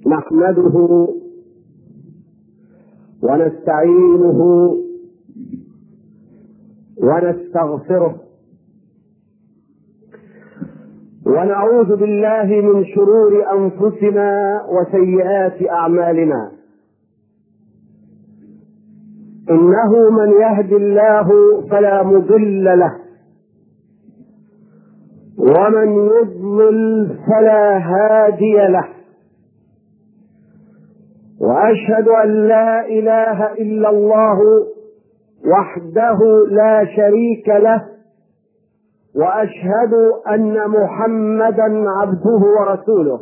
نحمده ونستعينه ونستغفره ونعوذ بالله من شرور أنفسنا وسيئات أعمالنا. إنه من يهد الله فلا مضل له ومن يضلل فلا هادي له، وأشهد أن لا إله إلا الله وحده لا شريك له، وأشهد أن محمدا عبده ورسوله.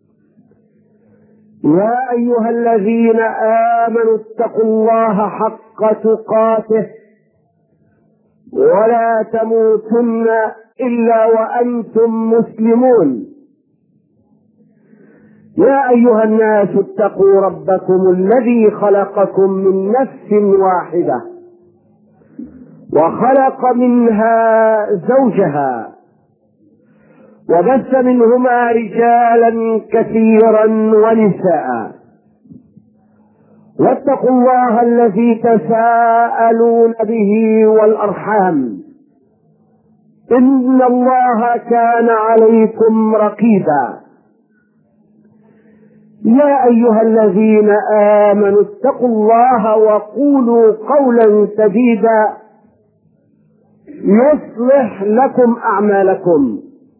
يا أيها الذين آمنوا اتقوا الله حق تقاته ولا تموتن إلا وأنتم مسلمون. يا أيها الناس اتقوا ربكم الذي خلقكم من نفس واحدة وخلق منها زوجها وبث منهما رجالا كثيرا ونساء، واتقوا الله الذي تساءلون به والأرحام، إن الله كان عليكم رقيبا. يا أيها الذين آمنوا اتقوا الله وقولوا قولا سديدا يصلح لكم أعمالكم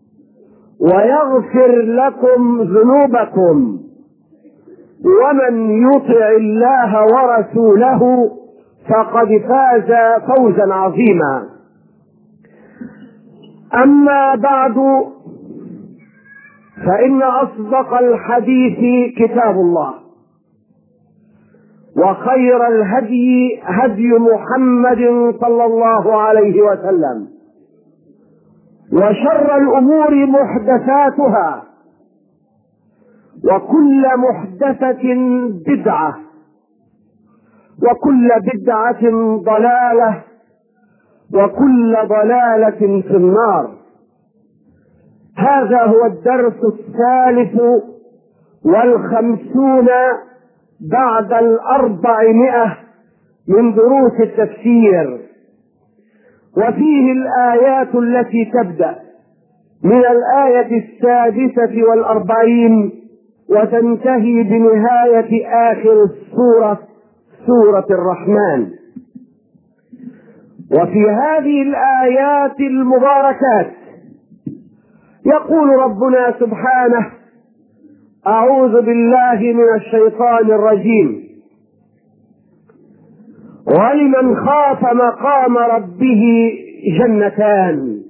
ويغفر لكم ذنوبكم، ومن يطع الله ورسوله فقد فاز فوزا عظيما. أما بعد، فإن أصدق الحديث كتاب الله، وخير الهدي هدي محمد صلى الله عليه وسلم، وشر الأمور محدثاتها، وكل محدثة بدعة، وكل بدعة ضلالة، وكل ضلالة في النار. هذا هو الدرس 53 بعد 400 من دروس التفسير، وفيه الآيات التي تبدأ من الآية 46 وتنتهي بنهاية آخر السورة، سورة الرحمن. وفي هذه الآيات المباركات يقول ربنا سبحانه: أعوذ بالله من الشيطان الرجيم: ولمن خاف مقام ربه جنتان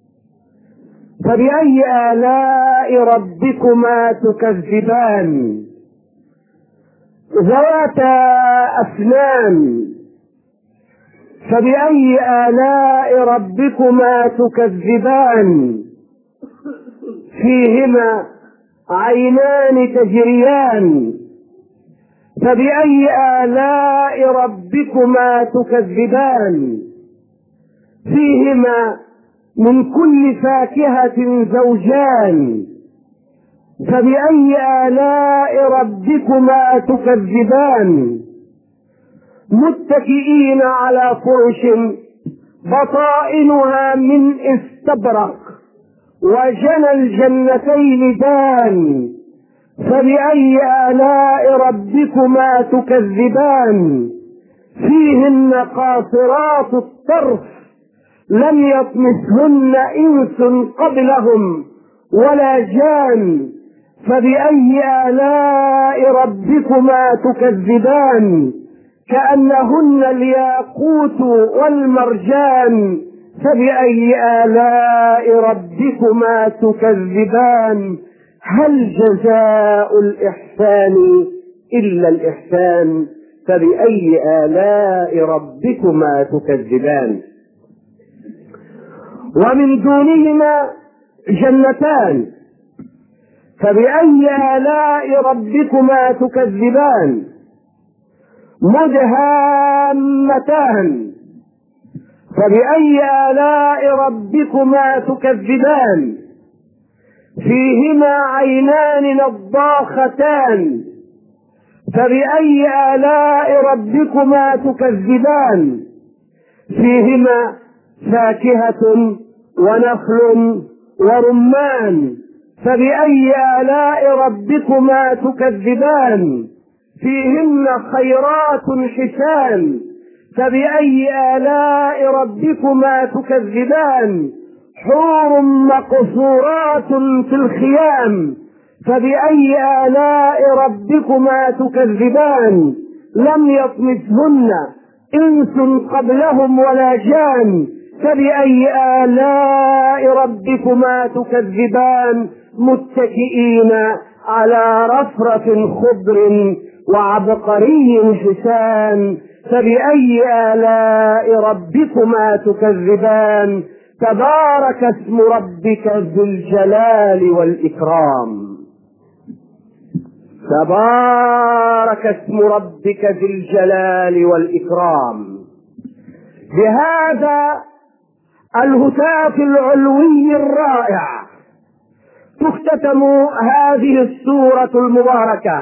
فبأي آلاء ربكما تكذبان ذواتا أفنان فبأي آلاء ربكما تكذبان فيهما عينان تجريان فبأي آلاء ربكما تكذبان فيهما من كل فاكهة زوجان فبأي آلاء ربكما تكذبان متكئين على فرش بطائنها من استبرق وجنى الجنتين دان فبأي آلاء ربكما تكذبان فيهن قاصرات الطرف لم يطمثهن إنس قبلهم ولا جان فبأي آلاء ربكما تكذبان كأنهن الياقوت والمرجان فبأي آلاء ربكما تكذبان هل جزاء الإحسان إلا الإحسان فبأي آلاء ربكما تكذبان. ومن دونهما جنتان فبأي آلاء ربكما تكذبان مدهامتان فبأي آلاء ربكما تكذبان فيهما عينان نضاختان فبأي آلاء ربكما تكذبان فيهما فاكهة ونخل ورمان فبأي آلاء ربكما تكذبان فيهن خيرات حسان فبأي آلاء ربكما تكذبان حور مقصورات في الخيام فبأي آلاء ربكما تكذبان لم يطمثهن إنس قبلهم ولا جان فبأي آلاء ربكما تكذبان متكئين على رفرف خضر وعبقري حسان فبأي آلاء ربكما تكذبان تبارك اسم ربك ذو الجلال والإكرام تبارك اسم ربك ذي الجلال والإكرام. بهذا الهتاف العلوي الرائع تختتم هذه السورة المباركة،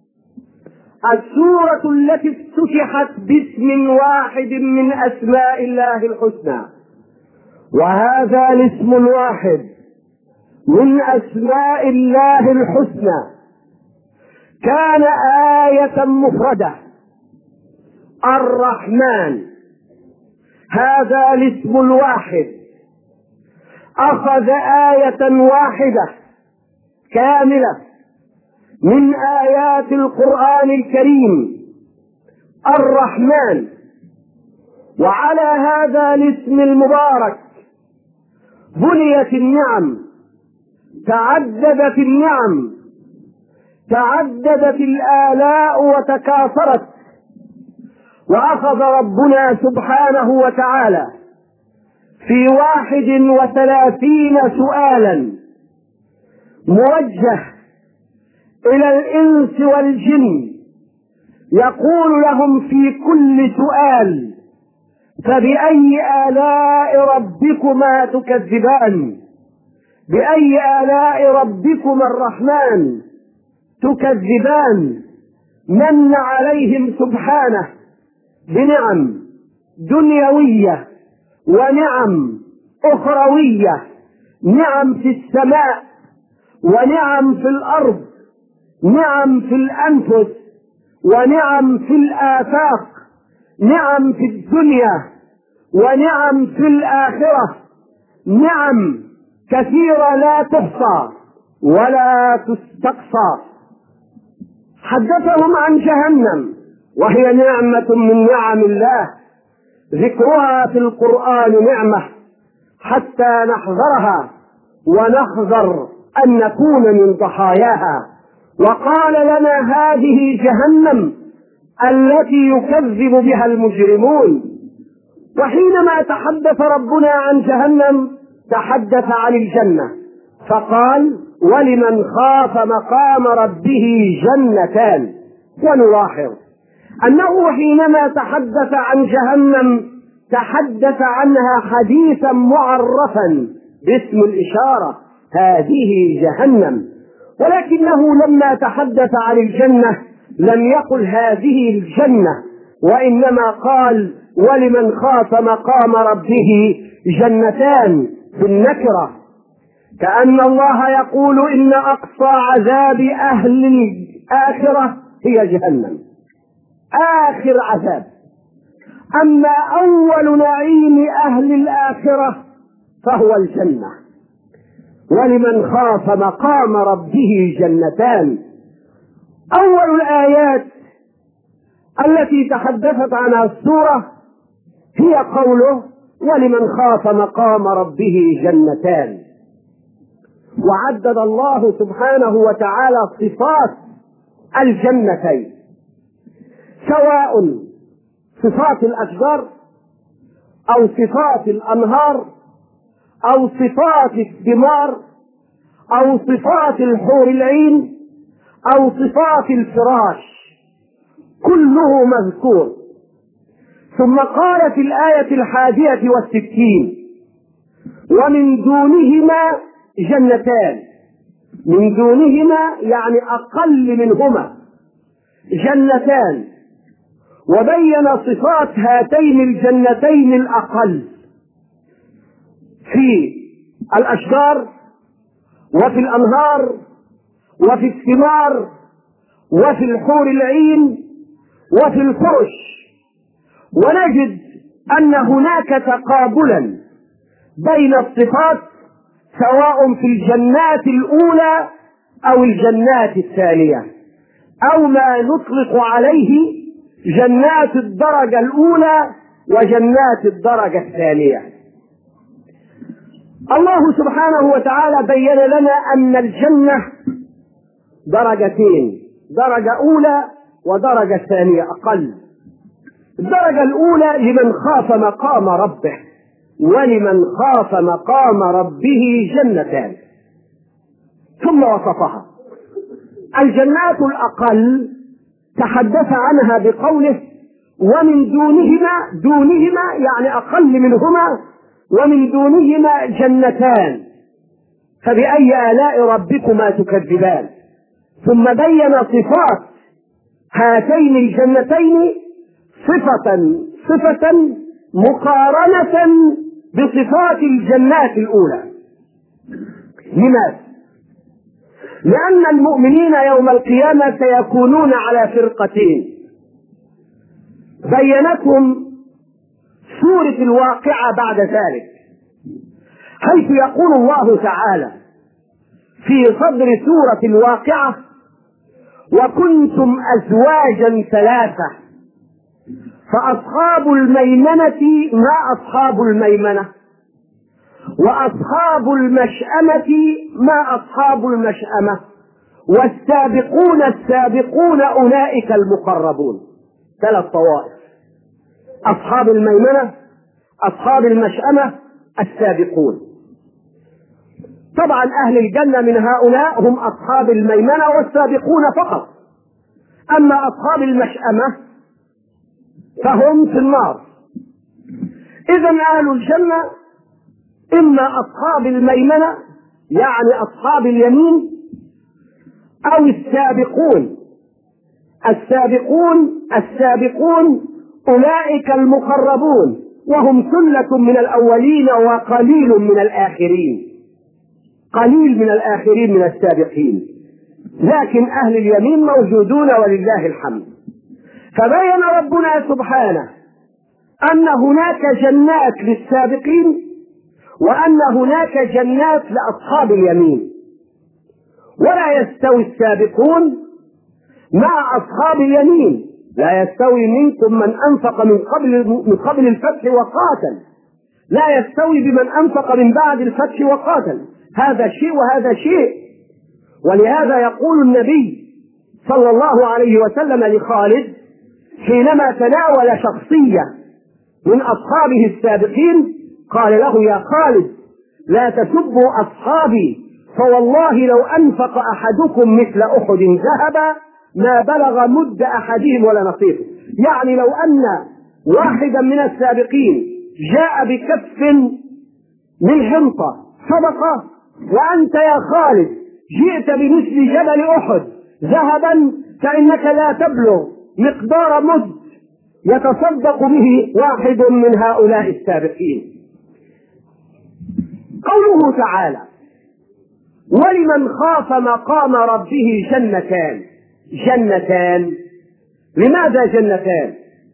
السورة التي افتتحت باسم واحد من أسماء الله الحسنى، وهذا الاسم الواحد من أسماء الله الحسنى كان آية مفردة، الرحمن. هذا الاسم الواحد أخذ آية واحدة كاملة من آيات القرآن الكريم، الرحمن. وعلى هذا الاسم المبارك بنيت النعم، تعددت النعم، تعددت الآلاء وتكاثرت. وأخذ ربنا سبحانه وتعالى في 31 سؤالا موجه إلى الإنس والجن، يقول لهم في كل سؤال فبأي آلاء ربكما تكذبان، بأي آلاء ربكما الرحمن تكذبان. من عليهم سبحانه بنعم دنيوية ونعم أخروية، نعم في السماء ونعم في الأرض، نعم في الأنفس ونعم في الآفاق، نعم في الدنيا ونعم في الآخرة، نعم كثيرة لا تحصى ولا تستقصى. حدثهم عن جهنم وهي نعمة من نعم الله، ذكرها في القرآن نعمة حتى نحذرها ونحذر أن نكون من ضحاياها. وقال لنا هذه جهنم التي يكذب بها المجرمون. وحينما تحدث ربنا عن جهنم تحدث عن الجنة فقال ولمن خاف مقام ربه جنتان. ونلاحظ أنه حينما تحدث عن جهنم تحدث عنها حديثا معرفا باسم الإشارة، هذه جهنم. ولكنه لما تحدث عن الجنة لم يقل هذه الجنة، وإنما قال ولمن خاف مقام ربه جنتان بالنكرة، كأن الله يقول إن أقصى عذاب أهل الآخرة هي جهنم، آخر عذاب. أما أول نعيم أهل الآخرة فهو الجنة. ولمن خاف مقام ربه جنتان. أول الآيات التي تحدثت عنها السورة هي قوله ولمن خاف مقام ربه جنتان. وعدد الله سبحانه وتعالى صفات الجنتين، سواء صفات الأشجار أو صفات الأنهار أو صفات الثمار أو صفات الحور العين أو صفات الفراش، كله مذكور. ثم قال في الآية 61 ومن دونهما جنتان، من دونهما يعني أقل منهما جنتان، وبين صفات هاتين الجنتين الأقل في الأشجار وفي الأنهار وفي الثمار وفي الحور العين وفي الفرش. ونجد أن هناك تقابلا بين الصفات سواء في الجنات الأولى أو الجنات الثانية، أو ما نطلق عليه جنات الدرجة الأولى وجنات الدرجة الثانية. الله سبحانه وتعالى بين لنا أن الجنة درجتين، درجة أولى ودرجة ثانية أقل. الدرجة الأولى لمن خاف مقام ربه، ولمن خاف مقام ربه جنتان، ثم وصفها. الجنات الأقل تحدث عنها بقوله ومن دونهما يعني أقل منهما، ومن دونهما جنتان، فبأي آلاء ربكما تكذبان. ثم بين صفات هاتين الجنتين صفة مقارنة بصفات الجنات الأولى. لماذا؟ لأن المؤمنين يوم القيامة سيكونون على فرقتين بينتهم سورة الواقعة بعد ذلك، حيث يقول الله تعالى في صدر سورة الواقعة وكنتم أزواجا ثلاثة فأصحاب الميمنة ما أصحاب الميمنة، وأصحاب المشأمة ما أصحاب المشأمة، والسابقون السابقون أولئك المقربون. ثلاث طوائف: أصحاب الميمنة، أصحاب المشأمة، السابقون. طبعا أهل الجنة من هؤلاء هم أصحاب الميمنة والسابقون فقط، أما أصحاب المشأمة فهم في النار. إذن أهل الجنة إما أصحاب الميمنة يعني أصحاب اليمين، أو السابقون أولئك المقربون، وهم ثلة من الأولين وقليل من الآخرين، قليل من الآخرين من السابقين، لكن أهل اليمين موجودون ولله الحمد. فبين ربنا سبحانه أن هناك جنات للسابقين وأن هناك جنات لأصحاب اليمين، ولا يستوي السابقون مع أصحاب اليمين. لا يستوي منكم من أنفق من قبل الفتح وقاتل، لا يستوي بمن أنفق من بعد الفتح وقاتل، هذا شيء وهذا شيء. ولهذا يقول النبي صلى الله عليه وسلم لخالد حينما تناول شخصية من أصحابه السابقين قال له: يا خالد لا تسبوا أصحابي، فوالله لو أنفق أحدكم مثل أحد ذهبا ما بلغ مد أحدهم ولا نصيفه. يعني لو أن واحدا من السابقين جاء بكف من حنطة صدقة، وأنت يا خالد جئت بمثل جبل أحد ذهبا، فإنك لا تبلغ مقدار مد يتصدق به واحد من هؤلاء السابقين. قوله تعالى: ولمن خاف مقام ربه جنتان. جنتان، لماذا جنتان؟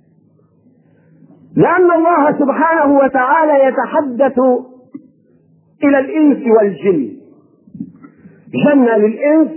لأن الله سبحانه وتعالى يتحدث إلى الإنس والجن، جنة للإنس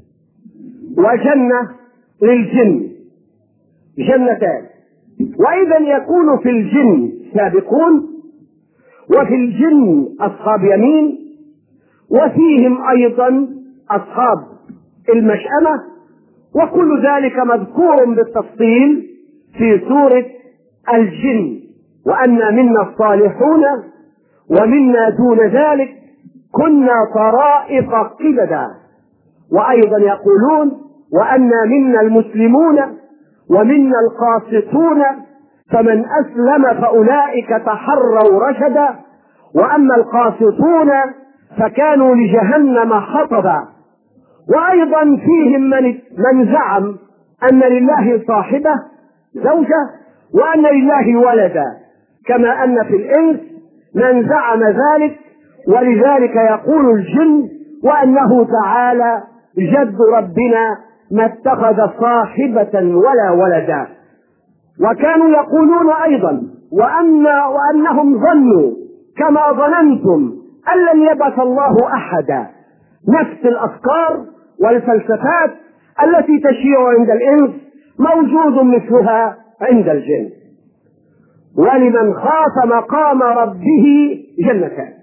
وجنة للجن، جنتان. وإذا يكون في الجن سابقون، وفي الجن أصحاب يمين، وفيهم أيضا أصحاب المشأمة، وكل ذلك مذكور بالتفصيل في سورة الجن: وأنا منا الصالحون ومنا دون ذلك كنا طرائق قددا. وأيضا يقولون: وأنا منا المسلمون ومنا القاسطون فمن أسلم فأولئك تحروا رشدا، وأما القاسطون فكانوا لجهنم حطبا وأيضا فيهم من زعم أن لله صاحبة زوجة وأن لله ولدا، كما أن في الإنس من زعم ذلك، ولذلك يقول الجن وأنه تعالى جد ربنا ما اتخذ صاحبة ولا ولدا. وكانوا يقولون أيضا وأنهم ظنوا كما ظننتم أن لن يبعث الله أحدا. نفس الأفكار والفلسفات التي تشيع عند الإنس موجود مثلها عند الجن. ولمن خاف مقام ربه جنتان.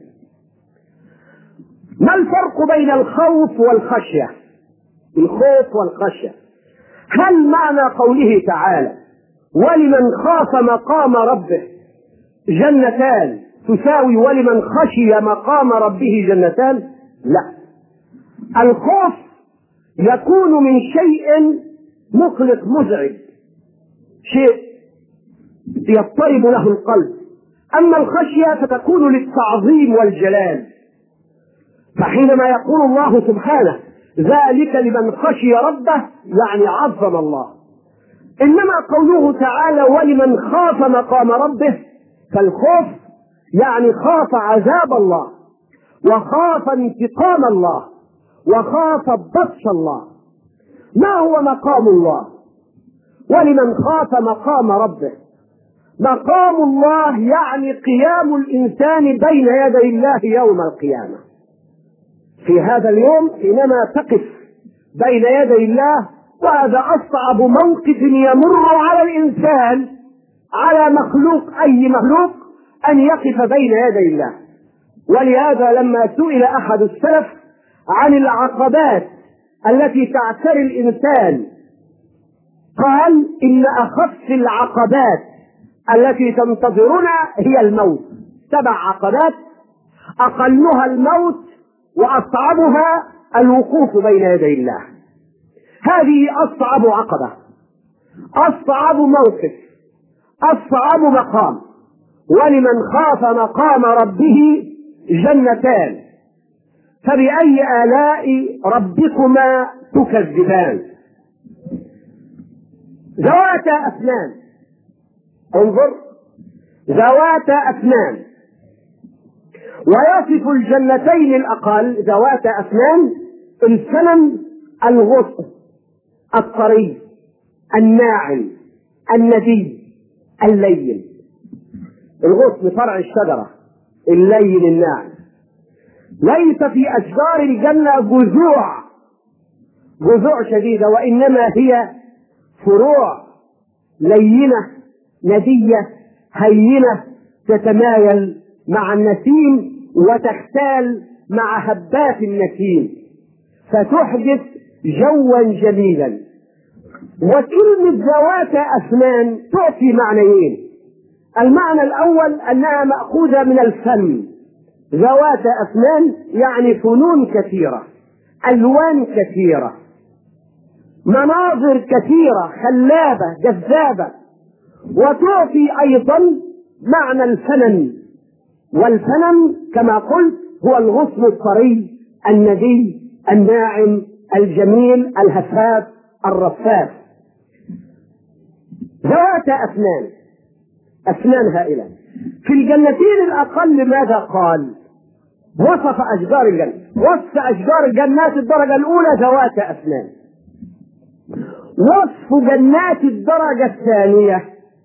ما الفرق بين الخوف والخشية؟ الخوف والخشية، هل معنى قوله تعالى ولمن خاف مقام ربه جنتان تساوي ولمن خشي مقام ربه جنتان؟ لا. الخوف يكون من شيء مقلق مزعج، شيء يضطرب له القلب، أما الخشية فتكون للتعظيم والجلال. فحينما يقول الله سبحانه ذلك لمن خشي ربه يعني عظم الله. إنما قوله تعالى ولمن خاف مقام ربه، فالخوف يعني خاف عذاب الله وخاف انتقام الله وخاف بطش الله. ما هو مقام الله؟ ولمن خاف مقام ربه، مقام الله يعني قيام الإنسان بين يدي الله يوم القيامة. في هذا اليوم حينما تقف بين يدي الله، وهذا أصعب موقف يمر على الإنسان، على مخلوق، أي مخلوق، أن يقف بين يدي الله. ولهذا لما سئل أحد السلف عن العقبات التي تعتري الإنسان قال إن أخف العقبات التي تنتظرنا هي الموت. 7 عقبات، أقلها الموت وأصعبها الوقوف بين يدي الله. هذه أصعب عقبة، أصعب موقف، أصعب مقام. ولمن خاف مقام ربه جنتان فبأي آلاء ربكما تكذبان؟ ذواتا أفنان. انظر، ذواتا أفنان. ويصف الجنتين الأقل ذواتا أفنان السمن الغصن الطري الناعم الندي اللين. الغصن فرع الشجرة، اللين الناعم. ليس في أشجار الجنة جذوع شديدة، وإنما هي فروع لينة ندية هينة تتمايل مع النسيم وتختال مع هبات النسيم فتحدث جوا جميلا. وكلمة ذوات أفنان تعطي معنيين. المعنى الأول أنها مأخوذة من الفن، ذوات أفنان يعني فنون كثيرة، ألوان كثيرة، مناظر كثيرة خلابة جذابة. وتعطي أيضا معنى الفنن، والفنن كما قلت هو الغصن الطري الندي الناعم الجميل الهفاف الرفاف. ذوات أفنان، أفنان هائلة. في الجنتين الأقل ماذا قال؟ وصف أشجار الجنة، وصف أشجار الجنات الدرجة الأولى ذوات أفنان. وصف جنات الدرجة الثانية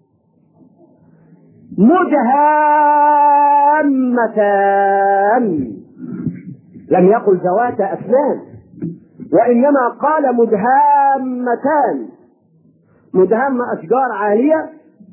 مدهامتان. لم يقل ذوات أفنان، وإنما قال مدهامتان. مدهامة أشجار عالية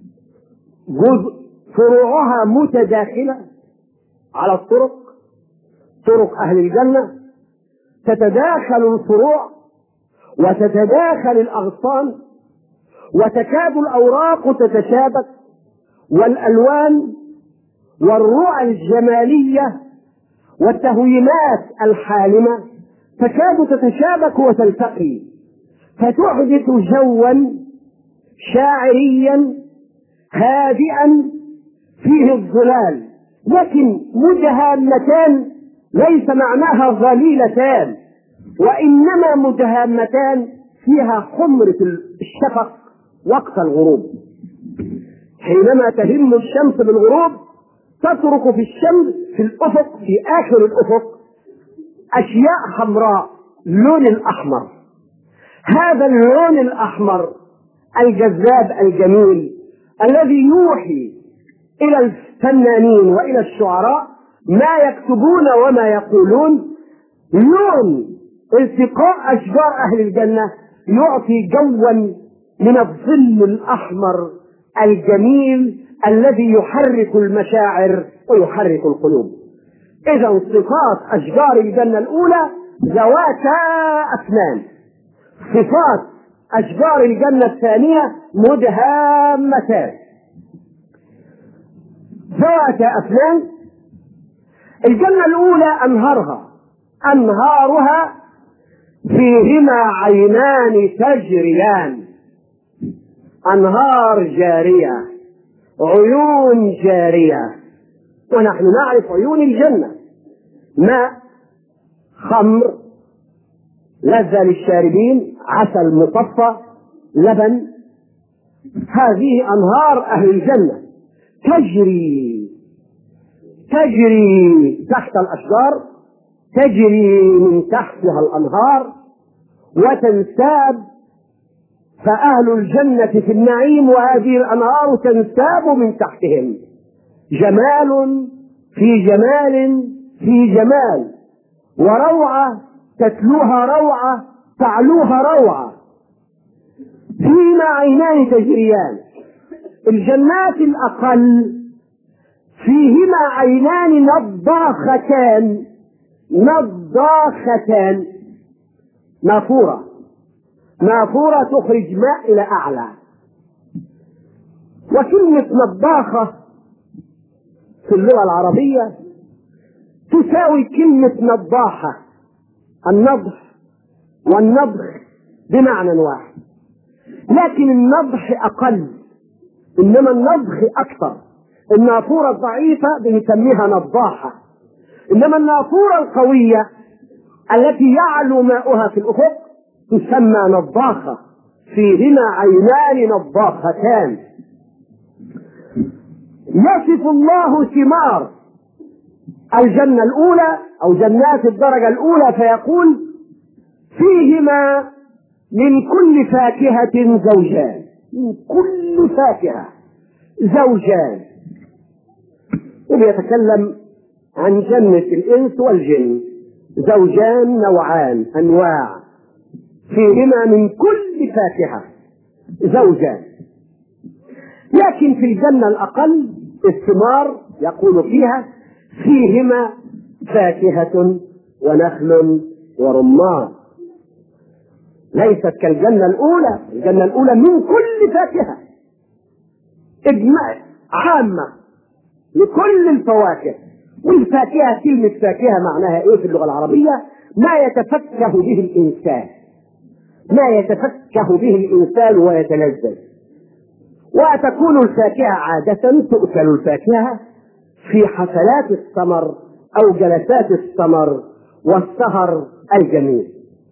فروعها متداخلة على الطرق، طرق أهل الجنة، تتداخل الفروع وتتداخل الأغصان وتكاد الأوراق تتشابك، والألوان والرؤى الجمالية والتهويمات الحالمة تكاد تتشابك وتلتقي، فتحدث جوا شاعريا هادئا فيه الظلال. لكن مدهامتان ليس معناها ظليلتان، وإنما متهامتان فيها حمرة الشفق وقت الغروب. حينما تهم الشمس بالغروب تترك في الشمس في الأفق، في آخر الأفق، أشياء حمراء لون الأحمر. هذا اللون الأحمر الجذاب الجميل الذي يوحي إلى الفنانين وإلى الشعراء ما يكتبون وما يقولون. لون التقاء أشجار أهل الجنة يعطي جوا من الظل الأحمر الجميل الذي يحرك المشاعر ويحرك القلوب. إذا صفات أشجار الجنة الأولى ذواتا أفنان، صفات أشجار الجنة الثانية مدهامتان ذواتا أفنان. الجنة الأولى أنهارها فيهما عينان تجريان، أنهار جارية، عيون جارية. ونحن نعرف عيون الجنة: ماء، خمر لذة للشاربين، عسل مصفى، لبن. هذه أنهار أهل الجنة تجري تحت الأشجار، تجري من تحتها الأنهار وتنساب، فأهل الجنة في النعيم وهذه الأنهار تنساب من تحتهم. جمال في جمال في جمال، وروعة تتلوها روعة تعلوها روعة. فيما عينان تجريان. الجنات الأقل فيهما عينان نضاختان، نافورة تخرج ماء إلى أعلى. وكلمة نضاخة في اللغة العربية تساوي كلمة نضاحة. النضح والنضخ بمعنى واحد، لكن النضح أقل، إنما النضخ أكثر. النافورة الضعيفة بنسميها نضاحة، إنما النافورة القوية التي يعلو ماؤها في الأفق تسمى نضاخة. فيهما عينان نضاختان. يصف الله ثمار الجنة الأولى أو جنات الدرجة الأولى فيقول: فيهما من كل فاكهة زوجان. من كل فاكهة زوجان. وبيتكلم عن جنة الإنس والجن، زوجان نوعان أنواع، فيهما من كل فاكهة زوجان. لكن في الجنة الأقل الثمار يقول فيها: فيهما فاكهة ونخل ورمان. ليست كالجنة الأولى. الجنة الأولى من كل فاكهة، إجماع عامة لكل الفواكه. والفاكهة، كلمة فاكهة معناها إيه في اللغة العربية؟ ما يتفكه به الإنسان، ما يتفكه به الإنسان ويتلذذ. وتكون الفاكهة عادة تؤكل الفاكهة في حفلات السمر أو جلسات السمر والسهر الجميل.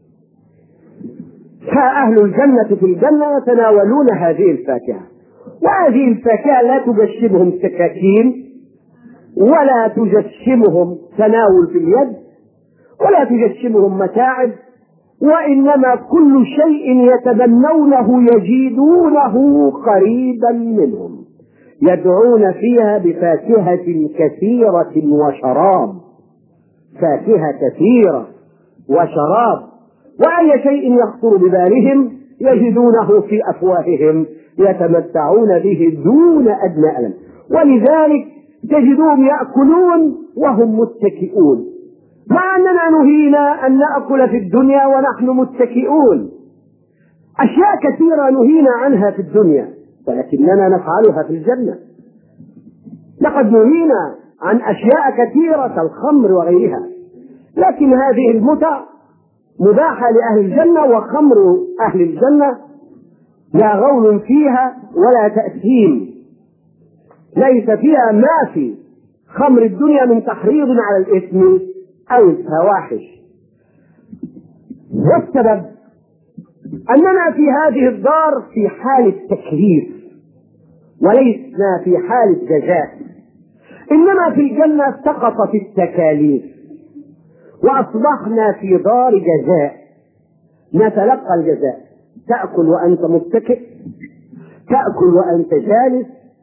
فأهل الجنة في الجنة يتناولون هذه الفاكهة، وهذه الفاكهة لا تجشمهم سكاكين ولا تجشمهم تناول في اليد ولا تجشمهم متاعب، وإنما كل شيء يتمنونه يجدونه قريبا منهم. يدعون فيها بفاكهة كثيرة وشراب، فاكهة كثيرة وشراب، وأي شيء يخطر ببالهم يجدونه في أفواههم يتمتعون به دون أدنى ألم. ولذلك تجدهم يأكلون وهم متكئون، مع أننا نهينا أن نأكل في الدنيا ونحن متكئون. أشياء كثيرة نهينا عنها في الدنيا ولكننا نفعلها في الجنة. لقد نهينا عن أشياء كثيرة كالخمر وغيرها، لكن هذه المتع مباحة لأهل الجنة، وخمر أهل الجنة لا غول فيها ولا تأثيم، ليس فيها ما في خمر الدنيا من تحريض على الإثم أو الفواحش. والسبب أننا في هذه الدار في حالة تكليف وليسنا في حالة جزاء، إنما في الجنة سقطت التكاليف وأصبحنا في دار جزاء، نتلقى الجزاء. تأكل وأنت متكئ، تأكل وأنت جالس،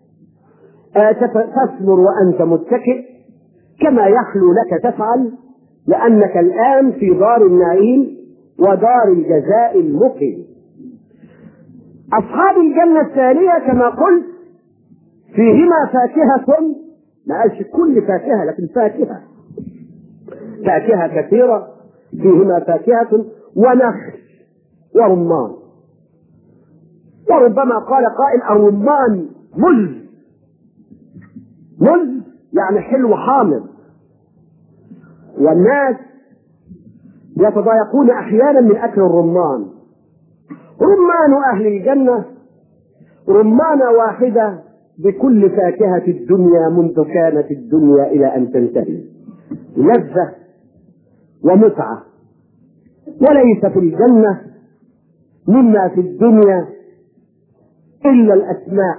تثمر وأنت متكئ، كما يحلو لك تفعل، لأنك الآن في دار النعيم ودار الجزاء المقيم. أصحاب الجنة الثانية كما قلت فيهما فاكهة، ما قالش كل فاكهة لكن فاكهة، فاكهة كثيرة، فيهما فاكهة ونخل ورمان. وربما قال قائل الرمان مل يعني حلو حامض، والناس يتضايقون احيانا من اكل الرمان. رمان اهل الجنة رمانة واحدة بكل فاكهة الدنيا منذ كانت الدنيا الى ان تنتهي، لذة ومتعة. وليس في الجنة مما في الدنيا إلا الأسماء.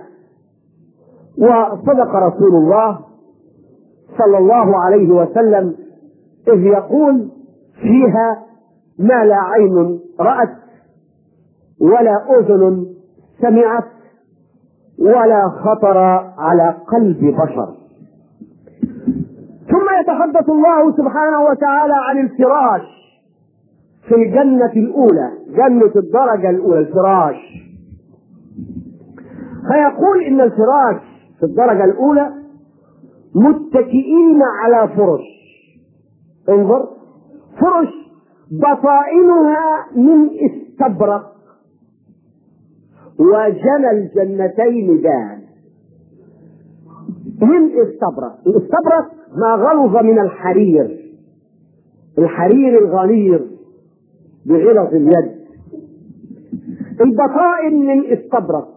وصدق رسول الله صلى الله عليه وسلم إذ يقول فيها ما لا عين رأت ولا أذن سمعت ولا خطر على قلب بشر. ثم يتحدث الله سبحانه وتعالى عن الفراش في الجنة الأولى، جنة الدرجة الأولى، الفراش. فيقول إن الفراش في الدرجة الأولى متكئين على فرش، انظر، فرش بطائنها من استبرق وجنى الجنتين دان. من استبرق، الاستبرق ما غلظ من الحرير، الحرير الغليظ بغلظ اليد. البطائن من استبرق،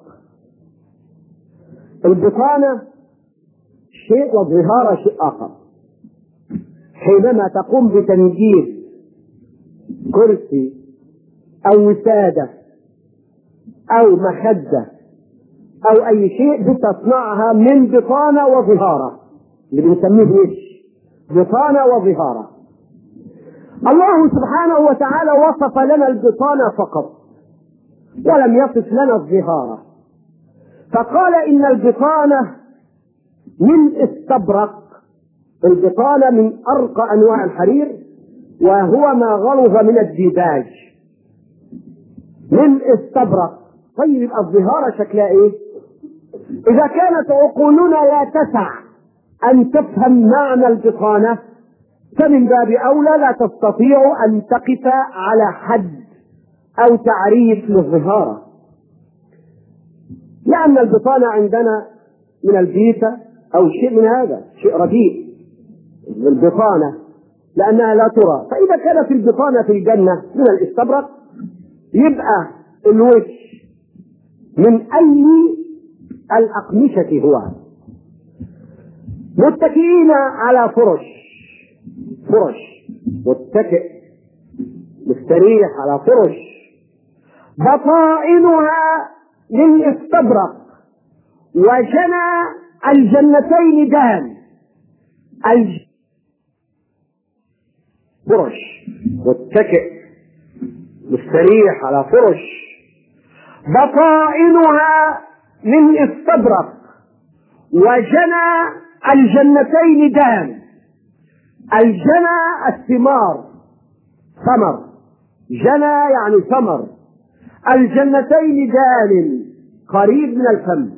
البطانة شيء والظهارة شيء آخر. حينما تقوم بتنجيد كرسي أو وسادة أو مخدة أو أي شيء بتصنعها من بطانة وظهارة، اللي بنسميه ايش؟ بطانة وظهارة. الله سبحانه وتعالى وصف لنا البطانة فقط ولم يصف لنا الظهارة، فقال إن البطانة من استبرق، البطانة من أرقى أنواع الحرير وهو ما غلظ من الديباج، من استبرق. طيب الظهارة شكلها إيه؟ إذا كانت عقولنا لا تسع أن تفهم معنى البطانة فمن باب أولى لا تستطيع أن تقف على حد أو تعريف للظهارة، لأن البطانة عندنا من البيتة أو شيء من هذا، شيء رديء البطانة لأنها لا ترى. فإذا كانت البطانة في الجنة من الاستبرق يبقى الوش من أي الأقمشة هو. متكئين على فرش متكئ مستريح على فرش بطائنها من استبرق وجنى الجنتين دان. فرش متكئ مستريح على فرش بطائنها من استبرق وجنى الجنتين دان. الجنى الثمار، ثمر، جنى يعني ثمر. الجنتين دان قريب من الفم،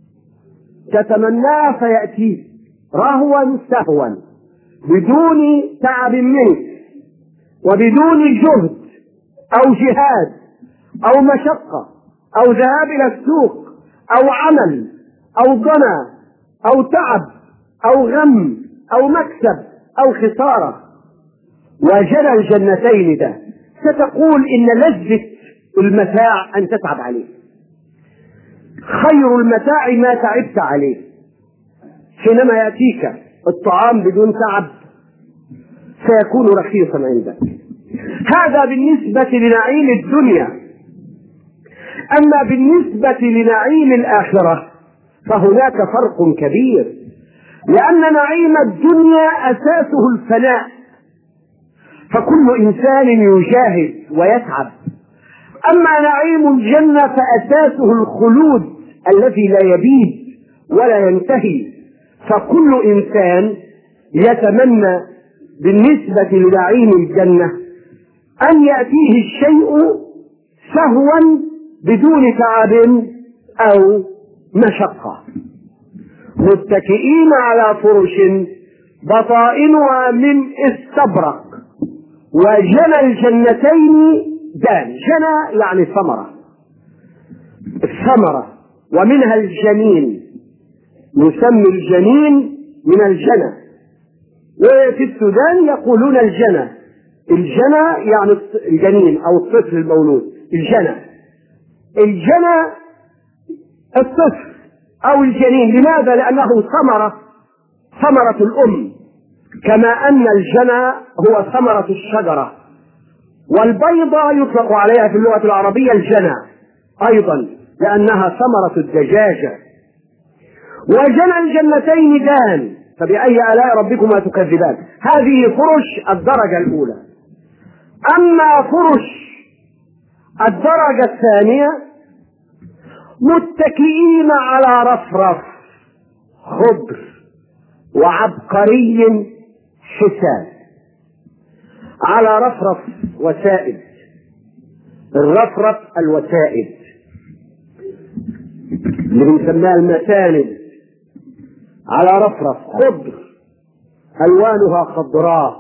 تتمناه فيأتيه رهوا سهوا بدون تعب منك وبدون جهد أو جهاد أو مشقة أو ذهاب إلى السوق أو عمل أو ضنا أو تعب أو غم أو مكسب أو خسارة. وجنى الجنتين ده ستقول إن لذة المتاع أن تتعب عليه، خير المتاع ما تعبت عليه. حينما يأتيك الطعام بدون تعب سيكون رخيصا عندك، هذا بالنسبة لنعيم الدنيا. أما بالنسبة لنعيم الآخرة فهناك فرق كبير، لأن نعيم الدنيا أساسه الفناء، فكل إنسان يجاهد ويتعب. أما نعيم الجنة فأساسه الخلود الذي لا يبيد ولا ينتهي، فكل إنسان يتمنى بالنسبة لنعيم الجنة أن يأتيه الشيء سهوا بدون تعب أو مشقة، متكئين على فرش بطائنها من استبرق، وجنى الجنتين دان. جنى يعني ثمرة، الثمرة، ومنها الجنين، نسمي الجنين من الجنى، وفي السودان يقولون الجنى. الجنى يعني الجنين أو الطفل المولود. الجنى الطفل أو الجنين. لماذا؟ لأنه ثمرة الأم، كما أن الجنى هو ثمرة الشجرة، والبيضة يطلق عليها في اللغة العربية الجنى أيضا لأنها ثمرة الدجاجة. وجنى الجنتين دان، فبأي آلاء ربكما تكذبان. هذه فرش الدرجة الأولى. أما فرش الدرجة الثانية متكئين على رفرف خضر وعبقري حسان. على رفرف وسائد، الرفرف الوسائد اللي بنسميها المساند. على رفرف خضر ألوانها خضراء،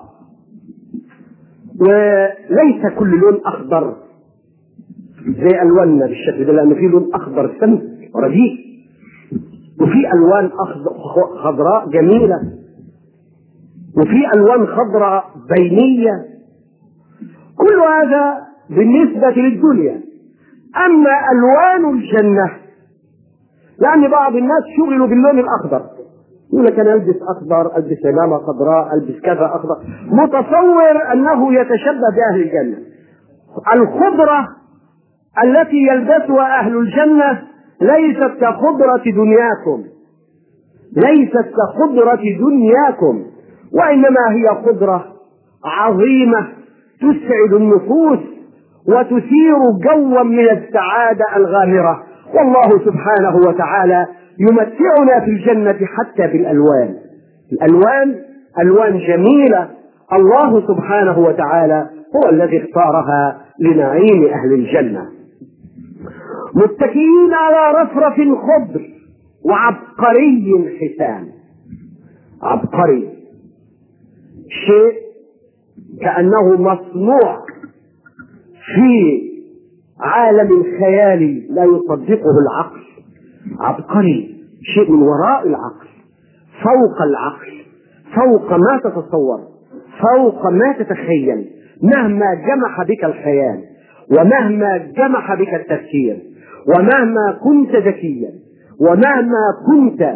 وليس كل لون أخضر زي ألواننا بالشكل ده، لأن في لون أخضر سمك رديء، وفي ألوان خضراء جميلة، وفي ألوان خضراء بينية. كل هذا بالنسبة للدنيا. أما ألوان الجنة، لأن بعض الناس شغلوا باللون الأخضر، يقول لك أنا ألبس أخضر، ألبس عمامة خضراء، ألبس كذا أخضر، متصور أنه يتشبه بأهل الجنة. الخضرة التي يلبسها أهل الجنة ليست كخضرة دنياكم، ليست كخضرة دنياكم، وإنما هي خضرة عظيمة تسعد النفوس وتثير جوا من السعادة الغامرة. والله سبحانه وتعالى يمتعنا في الجنة حتى بالألوان. الألوان ألوان جميلة، الله سبحانه وتعالى هو الذي اختارها لنعيم أهل الجنة. متكئين على رفرف خضر وعبقري حسان. عبقري شيء كأنه مصنوع في عالم خيالي لا يصدقه العقل. عبقري شيء من وراء العقل، فوق العقل، فوق ما تتصور، فوق ما تتخيل. مهما جمح بك الخيال، ومهما جمح بك التفكير، ومهما كنت ذكيا، ومهما كنت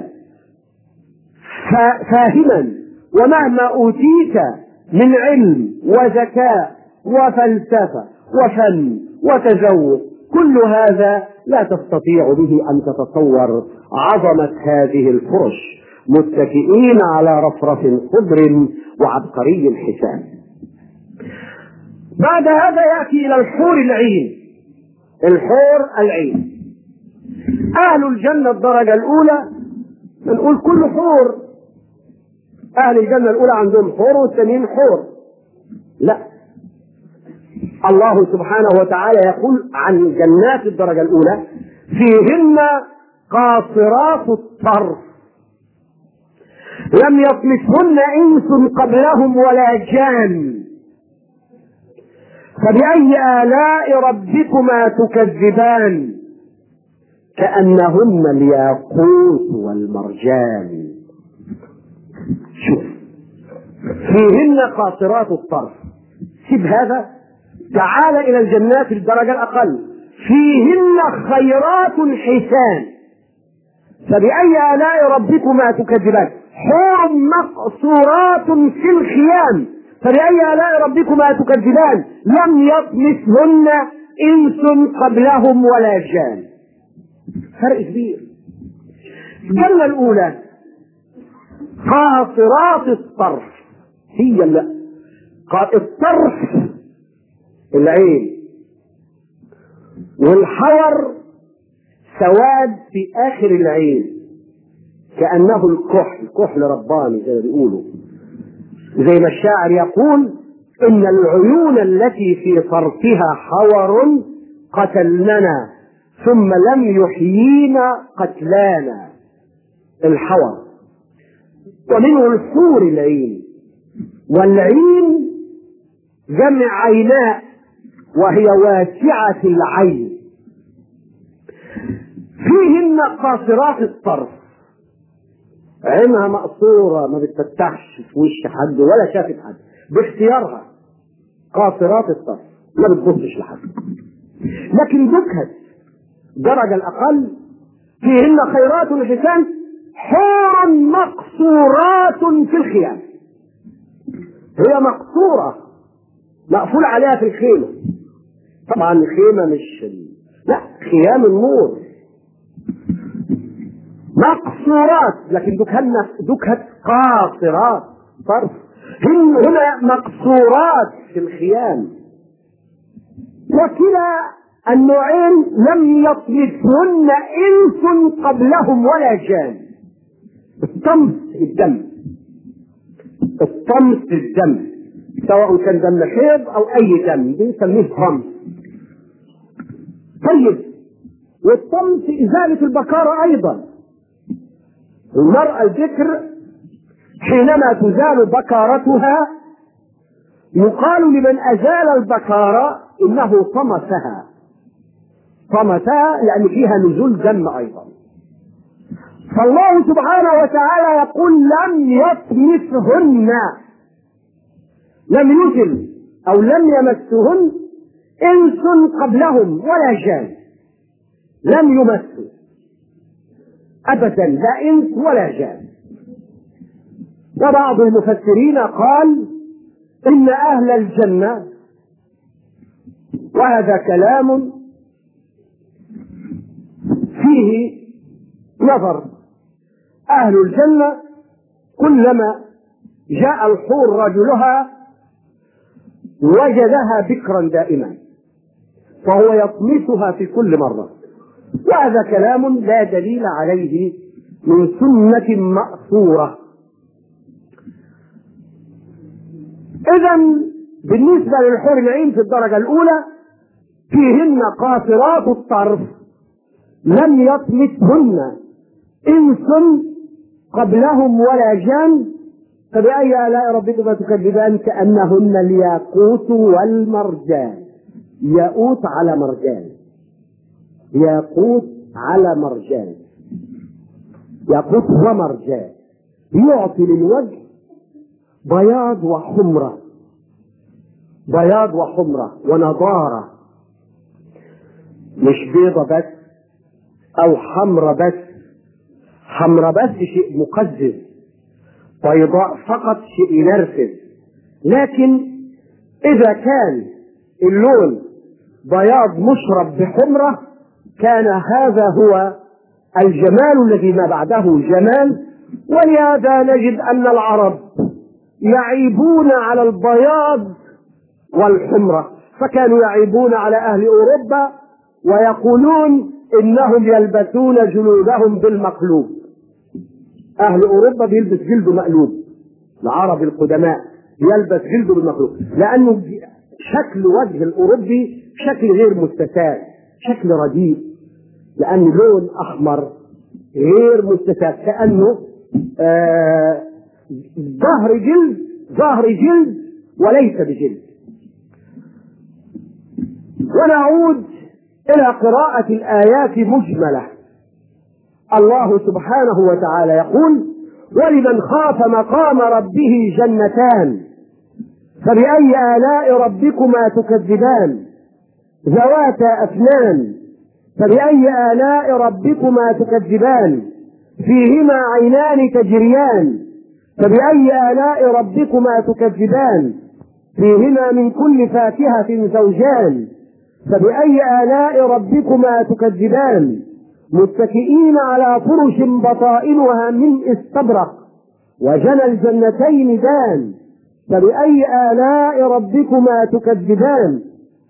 فاهما، ومهما أوتيت من علم وذكاء وفلسفة وفن وتذوق، كل هذا لا تستطيع به أن تتصور عظمة هذه الفرش. متكئين على رفرف خضر وعبقري حسان. بعد هذا يأتي إلى الحور العين. الحور العين أهل الجنة الدرجة الأولى، نقول كل حور. أهل الجنة الأولى عندهم حور والثانيين حور؟ لا، الله سبحانه وتعالى يقول عن جنات الدرجة الأولى فيهن قاصرات الطرف لم يطمثهن إنس قبلهم ولا جان فبأي آلاء ربكما تكذبان كأنهن الياقوت والمرجان. شوف، فيهن قاصرات الطرف، سيب هذا، تعال إلى الجنات الدرجة الأقل، فيهن خيرات حسان فبأي آلاء ربكما تكذبان. حور مقصورات في الخيام فبأي آلاء ربكما تكذبان. لم يطمثهن إنس قبلهم ولا جان. فرق كبير. الجنة الأولى قاصرات الطرف، هي الطرف العين، والحور سواد في آخر العين كأنه الكحل رباني زي ما بيقولوا، زي ما الشاعر يقول: إن العيون التي في طرفها حور قتلننا ثم لم يحيينا قتلانا. الحور. ومنه الحور العين، والعين جمع عيناء وهي واسعة العين. فيهن قاصرات الطرف، عينها مقصورة ما بتفتحش في وش حد ولا شافت حد باختيارها، قاصرات الطرف ما بتبصش لحد. لكن دكت درجة الأقل فيهن خيرات حسان حور مقصورات في الخيام. هي مقصورة مقفول عليها في الخيمة، طبعا الخيمة مش لا خيام النور، مقصورات، لكن دكت قاصرات طرف. هنا مقصورات في الخيام. وكلا النوعين لم يطمثهن إنس قبلهم ولا جان. الطمس الدم سواء كان دم حيض أو أي دم بنسميه طمس. طيب، والطمس إزالة البكارة أيضا. المرأة الذكر حينما تزال بكارتها يقال لمن أزال البكارة إنه طمسها يعني فيها نزول دم أيضا. فالله سبحانه وتعالى يقول لم يطمثهن، لم يزل أو لم يمسهن إنس قبلهم ولا جان، لم يمسوا أبدا لا إنس ولا جان. وبعض المفسرين قال إن أهل الجنة، وهذا كلام فيه نظر، أهل الجنة كلما جاء الحور رجلها وجدها بكرا دائما فهو يطمسها في كل مرة، وهذا كلام لا دليل عليه من سنة مأثورة. إذن بالنسبة للحور العين في الدرجة الأولى فيهن قاصرات الطرف لم يطمثهن إنس قبلهم ولا جان، فبأي آلاء ربكما تكذبان كأنهن الياقوت والمرجان. ياقوت على مرجان، ياقوت على مرجان، ياقوت ومرجان، يعطي للوجه بياض وحمرة، بياض وحمرة ونضارة، مش بيضة بس أو حمرة بس. حمرة بس شيء مقزز، بيضاء فقط شيء ينرفز. لكن إذا كان اللون بياض مشرب بحمرة كان هذا هو الجمال الذي ما بعده جمال. ولهذا نجد أن العرب يعيبون على البياض والحمرة، فكانوا يعيبون على أهل أوروبا ويقولون إنهم يلبسون جلودهم بالمقلوب. أهل أوروبا بيلبس جلده مقلوب، العرب القدماء يلبس جلده بالمقلوب، لأنه شكل وجه الأوروبي شكل غير مستساغ، شكل رديء، لأن لون أحمر غير مستساغ، كأنه ظهر جلد وليس بجلد. ونعود إلى قراءة الآيات مجملة. الله سبحانه وتعالى يقول: ولمن خاف مقام ربه جنتان فبأي آلاء ربكما تكذبان ذواتا أفنان فبأي آلاء ربكما تكذبان فيهما عينان تجريان فبأي آلاء ربكما تكذبان فيهما من كل فاكهة زوجان فبأي آلاء ربكما تكذبان متكئين على فرش بطائنها من استبرق وجنى الجنتين دان فبأي آلاء ربكما تكذبان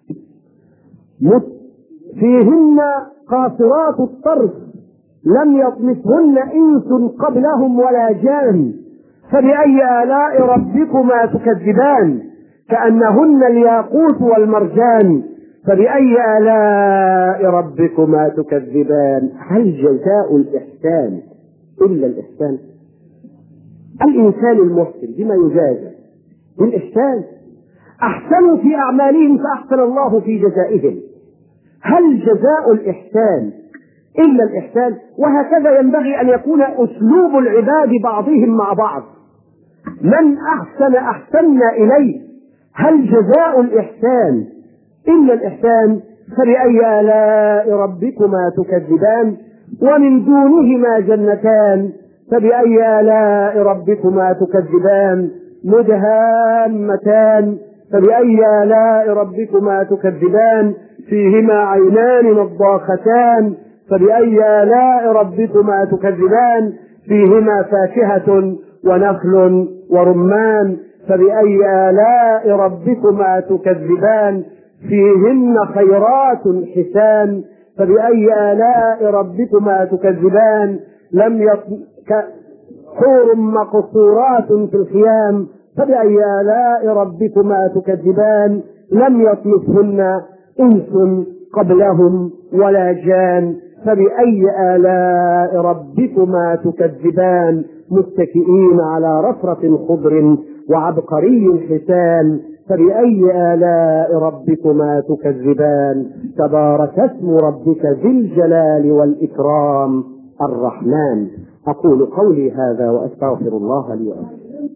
فيهن قاصرات الطرف لم يطمثهن إنس قبلهم ولا جان فبأي آلاء ربكما تكذبان كأنهن الياقوت والمرجان فبأي آلاء ربكما تكذبان. هل جزاء الإحسان إلا الإحسان؟ الإنسان المحسن بما يجازى بالإحسان. أحسنوا في أعمالهم فأحسن الله في جزائهم. هل جزاء الإحسان إلا الإحسان؟ وهكذا ينبغي أن يكون أسلوب العباد بعضهم مع بعض. من أحسن أحسننا إليه. هل جزاء الإحسان إلا الإحسان؟ فبأي آلاء ربكما تكذبان ومن دونهما جنتان فبأي آلاء ربكما تكذبان مدهامتان فبأي آلاء ربكما تكذبان فيهما عينان نضاختان فبأي آلاء ربكما تكذبان فيهما فاكهة ونخل ورمان فبأي آلاء ربكما تكذبان فيهن خيرات حسان فبأي آلاء ربكما تكذبان حور مقصورات في الخيام فبأي آلاء ربكما تكذبان لم يطمثهن إنس قبلهم ولا جان فبأي آلاء ربكما تكذبان متكئين على رفرف خضر وعبقري حسان فبأي آلاء ربكما تكذبان تبارك اسم ربك ذي الجلال والإكرام الرحمن. أقول قولي هذا وأستغفر الله لي ولكم.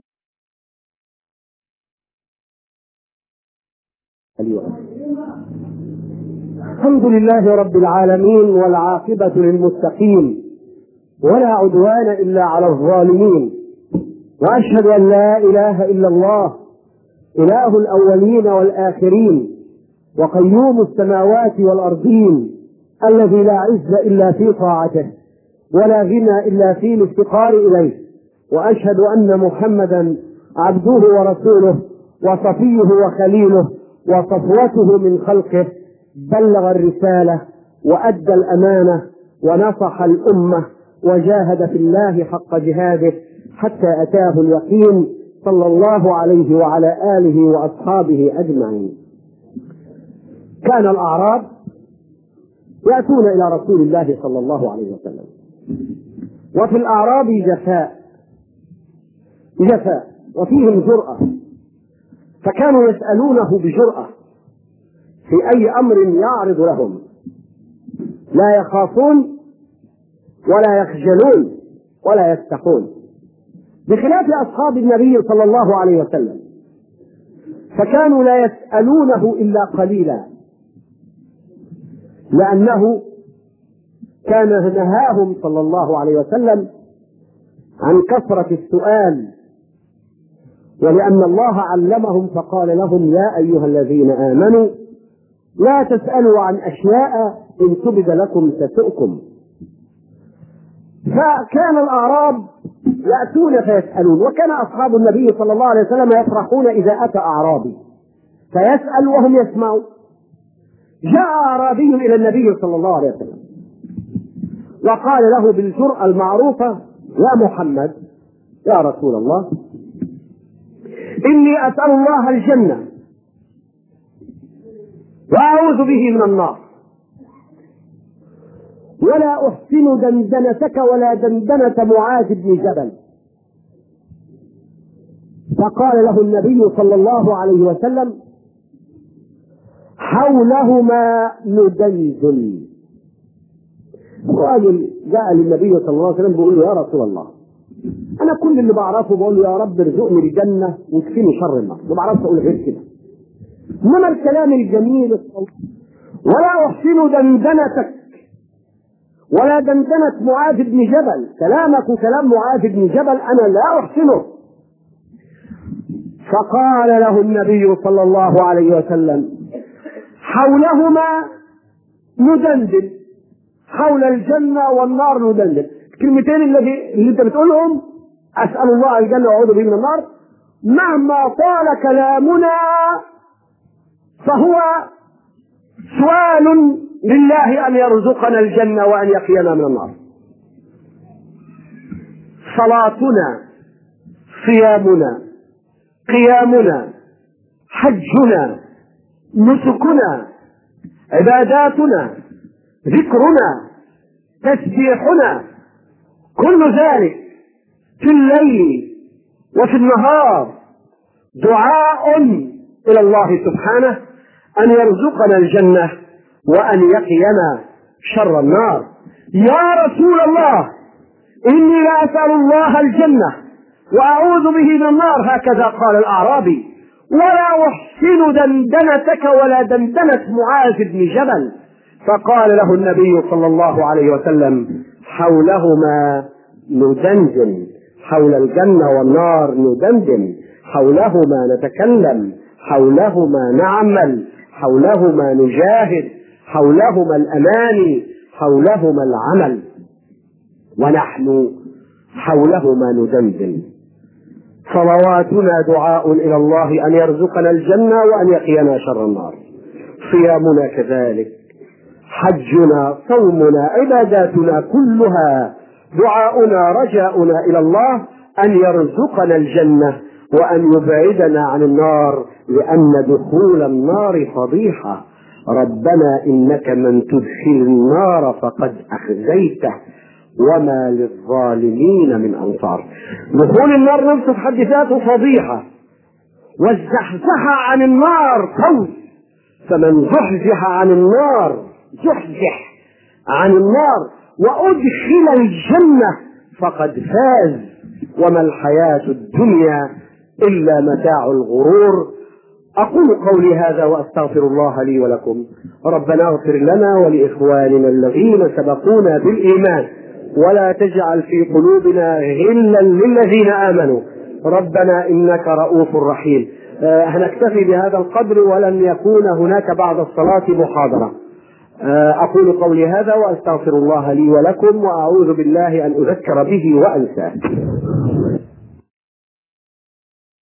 الحمد لله رب العالمين والعاقبة للمتقين ولا عدوان إلا على الظالمين وأشهد أن لا إله إلا الله إله الأولين والآخرين وقيوم السماوات والأرضين الذي لا عز إلا في طاعته ولا غنى إلا في الافتقار إليه وأشهد أن محمدا عبده ورسوله وصفيه وخليله وصفوته من خلقه بلغ الرسالة وأدى الأمانة ونصح الأمة وجاهد في الله حق جهاده حتى أتاه اليقين صلى الله عليه وعلى آله وأصحابه أجمعين. كان الأعراب يأتون إلى رسول الله صلى الله عليه وسلم وفي الأعراب جفاء وفيهم جرأة فكانوا يسألونه بجرأة في أي أمر يعرض لهم لا يخافون ولا يخجلون ولا يستحون بخلاف أصحاب النبي صلى الله عليه وسلم فكانوا لا يسألونه إلا قليلا لأنه كان نهاهم صلى الله عليه وسلم عن كثرة السؤال ولأن الله علمهم فقال لهم يا أيها الذين آمنوا لا تسألوا عن أشياء إن تبد لكم تسؤكم. فكان الأعراب يأتون فيسألون وكان أصحاب النبي صلى الله عليه وسلم يفرحون إذا أتى أعرابي فيسأل وهم يسمعون. جاء أعرابي إلى النبي صلى الله عليه وسلم وقال له بالجرأة المعروفة يا محمد يا رسول الله إني أسأل الله الجنة وأعوذ به من النار ولا أحسن دندنتك ولا دندنة معاذ بن جبل. فقال له النبي صلى الله عليه وسلم حولهما ندندن. الراجل جاء للنبي صلى الله عليه وسلم بيقول له يا رسول الله أنا كل اللي بعرفه بقول له يا رب ارزقني الجنة ويكفيني شر النار ما بعرفش أقول غير كده. إنما الكلام الجميل ولا أحسن دندنتك ولا دندنة معاذ بن جبل كلامك وكلام معاذ بن جبل أنا لا أحسنه. فقال له النبي صلى الله عليه وسلم: حولهما ندندن، حول الجنة والنار ندندن. الكلمتين اللي انت بتقولهم، أسأل الله الجنة وأعوذ به من النار، مهما طال كلامنا فهو سؤال لله أن يرزقنا الجنة وأن يقينا من النار. صلاتنا، صيامنا، قيامنا، حجنا، نسكنا، عباداتنا، ذكرنا، تسبيحنا، كل ذلك في الليل وفي النهار دعاء إلى الله سبحانه أن يرزقنا الجنة وأن يقينا شر النار. يا رسول الله، إني لأسأل الله الجنة وأعوذ به من النار، هكذا قال الأعرابي، ولا أحسن دندنتك ولا دندنة معاذ بن جبل. فقال له النبي صلى الله عليه وسلم: حولهما ندندن، حول الجنة والنار ندندن، حولهما نتكلم، حولهما نعمل، حولهما نجاهد، حولهما الأماني، حولهما العمل، ونحن حولهما ندندن. صلواتنا دعاء إلى الله أن يرزقنا الجنة وأن يقينا شر النار، صيامنا كذلك، حجنا، صومنا، عباداتنا كلها دعاؤنا، رجاؤنا إلى الله أن يرزقنا الجنة وأن يبعدنا عن النار، لأن دخول النار فضيحة. ربنا إنك من تدخل النار فقد أخزيته وما للظالمين من أنصار. دخول النار نفسه في حد ذاته فضيحة، والزحزحة عن النار فوز. فمن زحزح عن النار، زحزح عن النار وأدخل الجنة فقد فاز، وما الحياة الدنيا إلا متاع الغرور. أقول قولي هذا وأستغفر الله لي ولكم. ربنا اغفر لنا ولإخواننا الذين سبقونا بالإيمان، ولا تجعل في قلوبنا غلا للذين آمنوا، ربنا إنك رؤوف رحيم. هنكتفي بهذا القدر، ولن يكون هناك بعد الصلاة محاضرة. أقول قولي هذا وأستغفر الله لي ولكم، وأعوذ بالله أن أذكر به وأنساه.